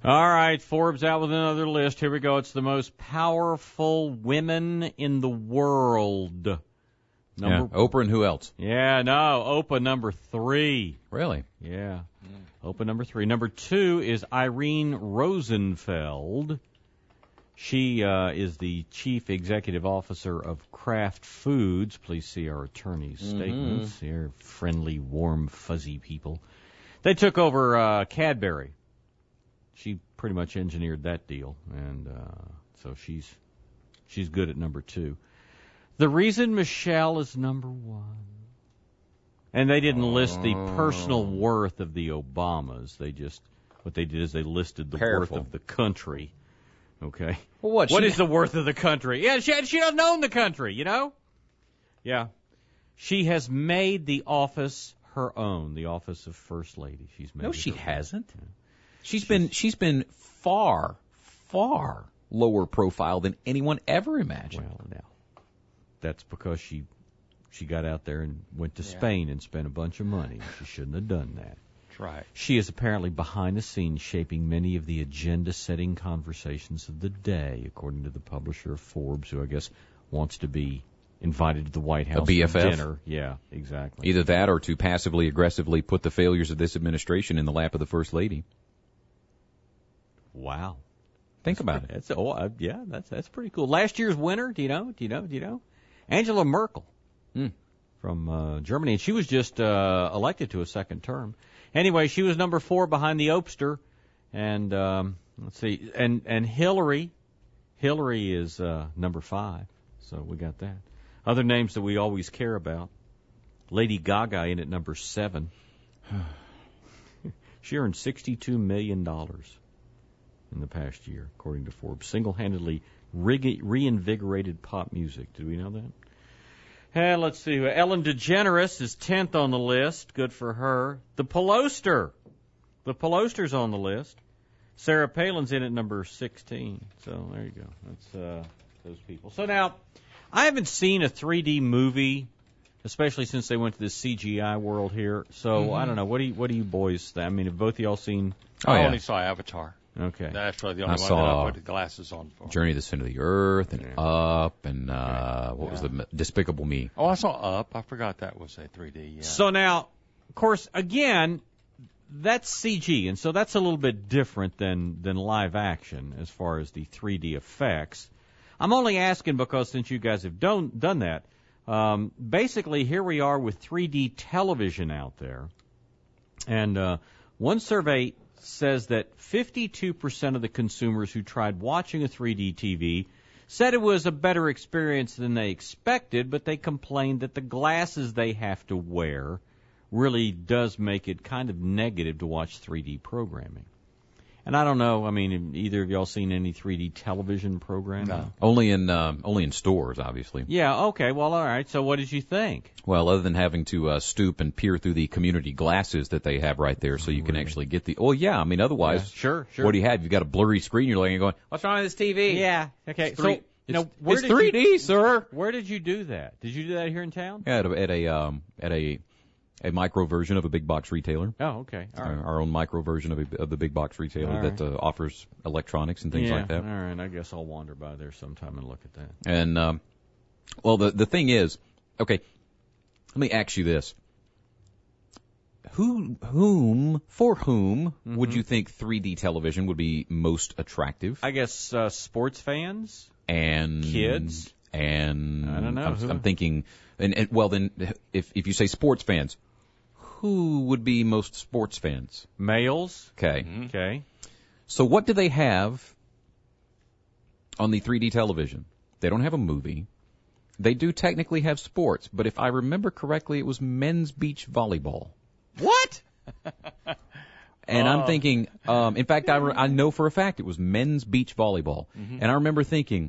All right, Forbes out with another list. Here we go. It's the most powerful women in the world. Oprah and who else? Yeah, no, Oprah number 3. Really? Yeah, Oprah number 3. Number 2 is Irene Rosenfeld. She is the chief executive officer of Kraft Foods. Please see our attorney's statements. They're friendly, warm, fuzzy people. They took over Cadbury. She pretty much engineered that deal, and so she's good at number 2. The reason Michelle is number 1, and they didn't list the personal worth of the Obamas. What they did is they listed the worth of the country. Okay. Well, what is the worth of the country? Yeah, she doesn't own the country, you know? Yeah. She has made the office her own, the office of First Lady. She's made No, it she her hasn't. Own. Yeah. She's been far, far lower profile than anyone ever imagined. Well, now, that's because she got out there and went to Spain and spent a bunch of money. She shouldn't have done that. That's right. She is apparently behind the scenes shaping many of the agenda-setting conversations of the day, according to the publisher of Forbes, who I guess wants to be invited to the White House for dinner. Yeah, exactly. Either that or to passively aggressively put the failures of this administration in the lap of the First Lady. Wow. Think about it. That's pretty cool. Last year's winner, do you know? Angela Merkel from Germany, and she was just elected to a second term. Anyway, she was number 4 behind the Obster, and let's see, and Hillary is number 5. So we got that. Other names that we always care about. Lady Gaga in at number 7. She earned $62 million in the past year, according to Forbes. Single-handedly reinvigorated pop music. Did we know that? And let's see. Ellen DeGeneres is 10th on the list. Good for her. The Peloster. The Peloster's on the list. Sarah Palin's in at number 16. So there you go. That's those people. So now, I haven't seen a 3D movie, especially since they went to the CGI world here. So I don't know. What do you boys think? I mean, have both of y'all seen? I only saw Avatar. Okay. That's really the only one that I put the glasses on for. Journey to the Center of the Earth and Up and what was the Despicable Me? Oh, I saw Up. I forgot that was a 3D. Yeah. So now, of course, again, that's CG, and so that's a little bit different than live action as far as the 3D effects. I'm only asking because since you guys have done that, basically here we are with 3D television out there, and one survey says that 52% of the consumers who tried watching a 3D TV said it was a better experience than they expected, but they complained that the glasses they have to wear really does make it kind of negative to watch 3D programming. And I don't know, I mean, either of y'all seen any 3D television programming? No. Only in stores, obviously. Yeah, okay, well, all right. So what did you think? Well, other than having to stoop and peer through the community glasses that they have right there so you can actually get the... Oh, yeah, I mean, otherwise... Yeah, sure. What do you have? You've got a blurry screen, you're looking and going, what's wrong with this TV? Yeah, okay. It's 3D, where it's did 3D, sir. Where did you do that? Did you do that here in town? Yeah, at a micro version of a big box retailer. Oh, okay. All right. Our own micro version of the big box retailer that offers electronics and things like that. All right. I guess I'll wander by there sometime and look at that. And, well, the thing is, okay, let me ask you this. For whom would you think 3D television would be most attractive? I guess sports fans and kids. And I don't know. I'm thinking, and well, then if you say sports fans, who would be most sports fans? Males. Okay. Okay. So what do they have on the 3D television? They don't have a movie. They do technically have sports, but if I remember correctly, it was men's beach volleyball. What? And I'm thinking, in fact, I know for a fact it was men's beach volleyball. And I remember thinking,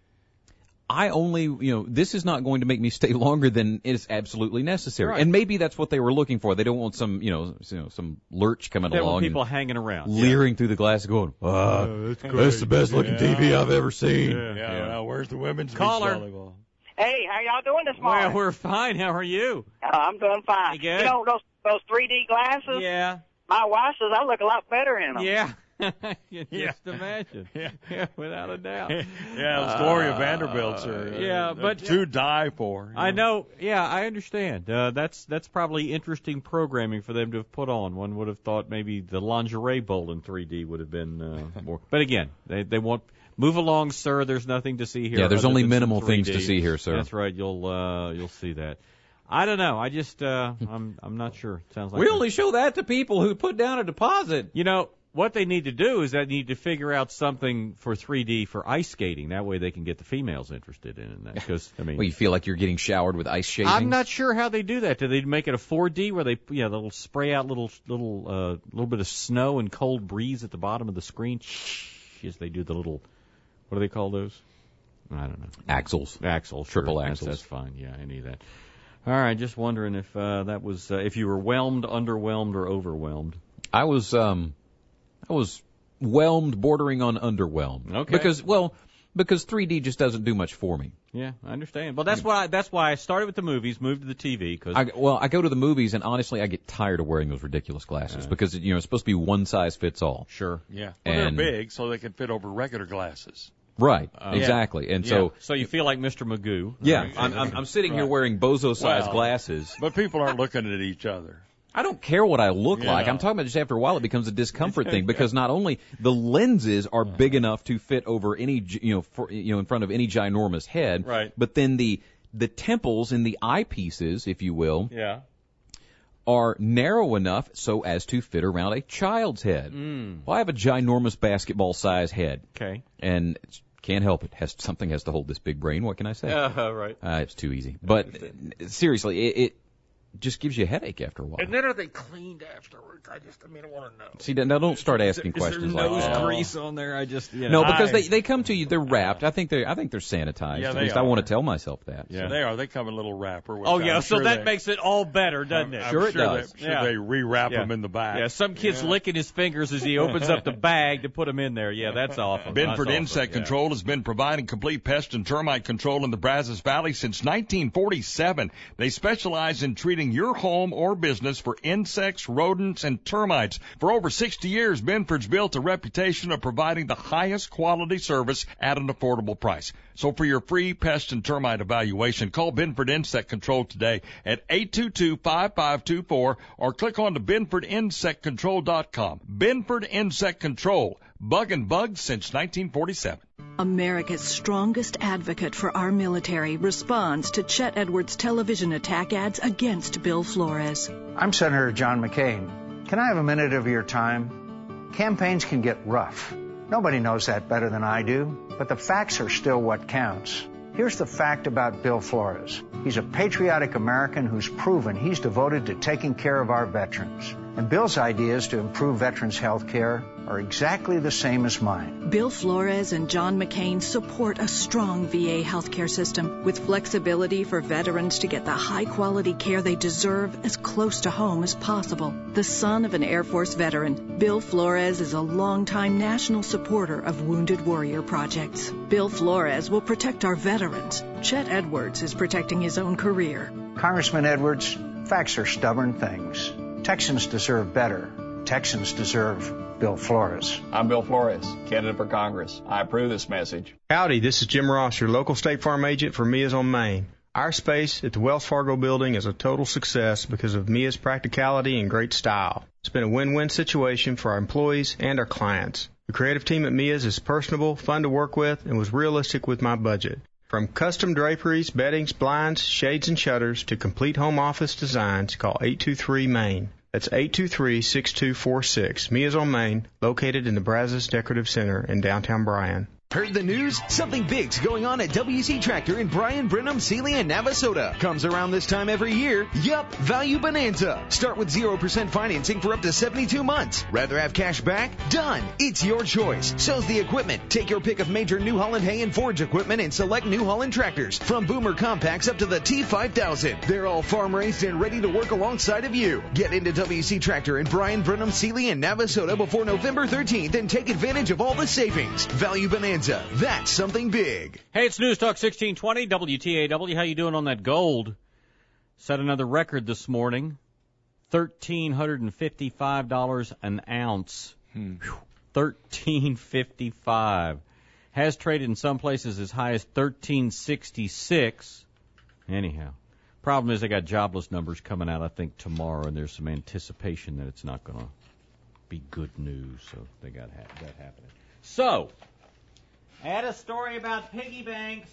this is not going to make me stay longer than is absolutely necessary. Right. And maybe that's what they were looking for. They don't want some lurch coming There along. were people hanging around. Leering through the glass going, that's the best looking TV I've ever seen. Yeah. Where's the women's Caller. beach volleyball? Hey, how y'all doing this morning? Well, we're fine. How are you? I'm doing fine. You good? You know those 3D glasses? Yeah. My wife says I look a lot better in them. Yeah. You just imagine. Yeah, without a doubt. Yeah, those Gloria Vanderbilts are but to die for. I know. Yeah, I understand. That's probably interesting programming for them to have put on. One would have thought maybe the lingerie bowl in 3D would have been more. But again, they want move along, sir. There's nothing to see here. Yeah, there's other only than minimal some things 3D. to see here, sir. That's right. You'll see that. I don't know. I just I'm not sure. It sounds like We only show that to people who put down a deposit. You know, what they need to do is they need to figure out something for 3D for ice skating. That way they can get the females interested in that. Because I mean, Well, you feel like you're getting showered with ice shavings? I'm not sure how they do that. Do they make it a 4D where they'll spray out little bit of snow and cold breeze at the bottom of the screen as they do the little, what do they call those? I don't know. Axles. Axles. Triple sure. axles. That's fine. Yeah, any of that. All right, just wondering if that was if you were whelmed, underwhelmed, or overwhelmed. I was whelmed, bordering on underwhelmed. Okay. Because 3D just doesn't do much for me. Yeah, I understand. Well, that's why I started with the movies, moved to the TV. I go to the movies, and honestly, I get tired of wearing those ridiculous glasses because it's supposed to be one size fits all. Sure. Yeah. Well, And- they're big, so they can fit over regular glasses. Right. Exactly. And so you feel like Mr. Magoo. yeah, I'm sitting here wearing bozo-sized glasses. But people aren't looking at each other. I don't care what I look Yeah. like. I'm talking about just after a while it becomes a discomfort thing because not only the lenses are big enough to fit over any in front of any ginormous head, Right. but then the temples in the eyepieces, if you will, Yeah. are narrow enough so as to fit around a child's head. Well, I have a ginormous basketball-sized head, Okay. and can't help it. Something has to hold this big brain. What can I say? Right. It's too easy. But seriously, it just gives you a headache after a while. And then are they cleaned afterwards? I want to know. See, now don't start asking questions like nose that. grease on there? I just No, because they come to you. They're wrapped. I think they're sanitized. Yeah, At they least I are. want to tell myself that. Yeah. So they are. They come in a little wrapper. Which Oh yeah, I'm so sure that they, makes it all better, doesn't it? I'm Sure it sure does. They, sure they rewrap them in the back. Yeah, some kid's licking his fingers as he opens up the bag to put them in there. Yeah, that's awful. Binford That's Insect awesome. Control has been providing complete pest and termite control in the Brazos Valley since 1947. They specialize in treating your home or business for insects, rodents, and termites. For over 60 years, Binford's built a reputation of providing the highest quality service at an affordable price. So for your free pest and termite evaluation, call Binford Insect Control today at 822-5524 or click on to BinfordInsectControl.com. Binford Insect Control. Bug and bugs since 1947. America's strongest advocate for our military responds to Chet Edwards' television attack ads against Bill Flores. I'm Senator John McCain. Can I have a minute of your time? Campaigns can get rough. Nobody knows that better than I do, but the facts are still what counts. Here's the fact about Bill Flores. He's a patriotic American who's proven he's devoted to taking care of our veterans. And Bill's ideas to improve veterans' health care are exactly the same as mine. Bill Flores and John McCain support a strong VA healthcare system with flexibility for veterans to get the high-quality care they deserve as close to home as possible. The son of an Air Force veteran, Bill Flores is a longtime national supporter of Wounded Warrior projects. Bill Flores will protect our veterans. Chet Edwards is protecting his own career. Congressman Edwards, facts are stubborn things. Texans deserve better. Texans deserve Bill Flores. I'm Bill Flores, candidate for Congress. I approve this message. Howdy, this is Jim Ross, your local State Farm agent for Mia's on Main. Our space at the Wells Fargo building is a total success because of Mia's practicality and great style. It's been a win-win situation for our employees and our clients. The creative team at Mia's is personable, fun to work with, and was realistic with my budget. From custom draperies, beddings, blinds, shades, and shutters to complete home office designs, call 823-MAIN. That's 823-6246. Mia's on Main, located in the Brazos Decorative Center in downtown Bryan. Heard the news? Something big's going on at WC Tractor in Bryan, Brenham, Sealy, and Navasota. Comes around this time every year. Yup, Value Bonanza. Start with 0% financing for up to 72 months. Rather have cash back? Done. It's your choice. So's the equipment. Take your pick of major New Holland hay and forage equipment and select New Holland tractors. From Boomer Compacts up to the T5000. They're all farm-raised and ready to work alongside of you. Get into WC Tractor in Bryan, Brenham, Sealy, and Navasota before November 13th and take advantage of all the savings. Value Bonanza. That's something big. Hey, it's News Talk 1620, WTAW. How you doing on that gold? Set another record this morning, $1,355 an ounce. $13.55. Has traded in some places as high as $13.66. Anyhow, problem is they got jobless numbers coming out, I think, tomorrow, and there's some anticipation that it's not going to be good news, so they got that happening. So, add a story about piggy banks.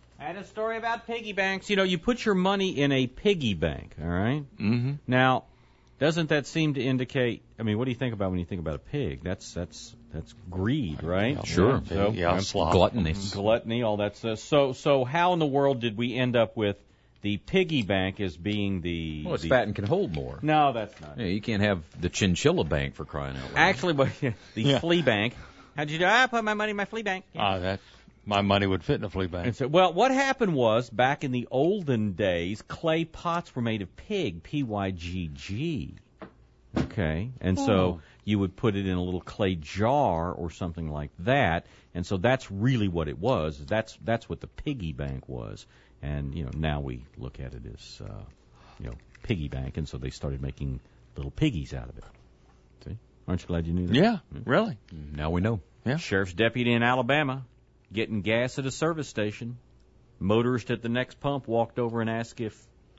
You know, you put your money in a piggy bank, all right? Mm-hmm. Now, doesn't that seem to indicate, I mean, what do you think about when you think about a pig? That's greed, right? Sure. So, Gluttony, all that stuff. So how in the world did we end up with the piggy bank as being the... Well, it's fat and can hold more. No, that's not. Yeah, you can't have the chinchilla bank for crying out loud. Actually, the flea bank. How'd you do? I put my money in my flea bank. Yeah. My money would fit in a flea bank. And so, well, what happened was, back in the olden days, clay pots were made of pig, P-Y-G-G. Okay? And so you would put it in a little clay jar or something like that. And so that's really what it was. That's what the piggy bank was. And, you know, now we look at it as, piggy bank. And so they started making little piggies out of it. See? Aren't you glad you knew that? Yeah, really. Now we know. Yeah. Sheriff's deputy in Alabama getting gas at a service station. Motorist at the next pump walked over and asked if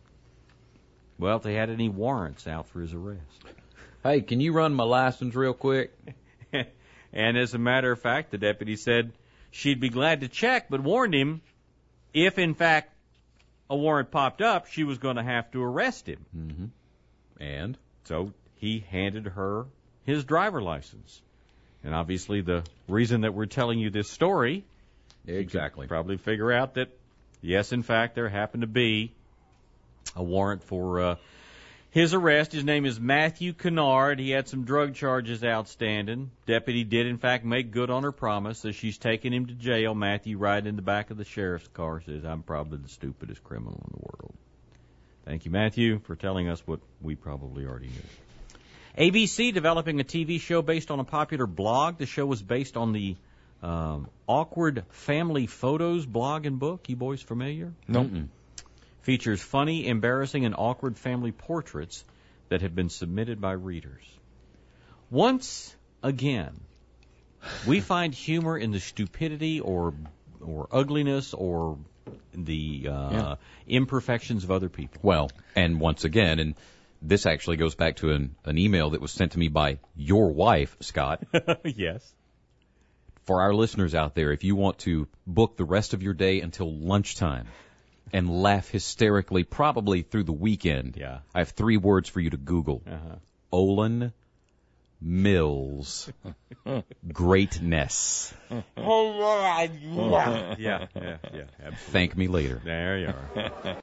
they had any warrants out for his arrest. Hey, can you run my license real quick? And as a matter of fact, the deputy said she'd be glad to check, but warned him if, in fact, a warrant popped up, she was going to have to arrest him. Mm-hmm. And? So he handed her his driver license. And obviously the reason that we're telling you this story... Exactly. You can probably figure out that, yes, in fact, there happened to be a warrant for his arrest. His name is Matthew Kennard. He had some drug charges outstanding. Deputy did, in fact, make good on her promise. As she's taking him to jail, Matthew, riding in the back of the sheriff's car, says, "I'm probably the stupidest criminal in the world." Thank you, Matthew, for telling us what we probably already knew. ABC developing a TV show based on a popular blog. The show was based on the Awkward Family Photos blog and book. You boys familiar? Nope. Mm-mm. Features funny, embarrassing, and awkward family portraits that have been submitted by readers. Once again, we find humor in the stupidity or ugliness or the imperfections of other people. Well, and once again, and this actually goes back to an email that was sent to me by your wife, Scott. Yes. For our listeners out there, if you want to book the rest of your day until lunchtime and laugh hysterically, probably through the weekend, I have 3 words for you to Google. Olin Mills. Greatness. Yeah, absolutely. Thank me later. There you are.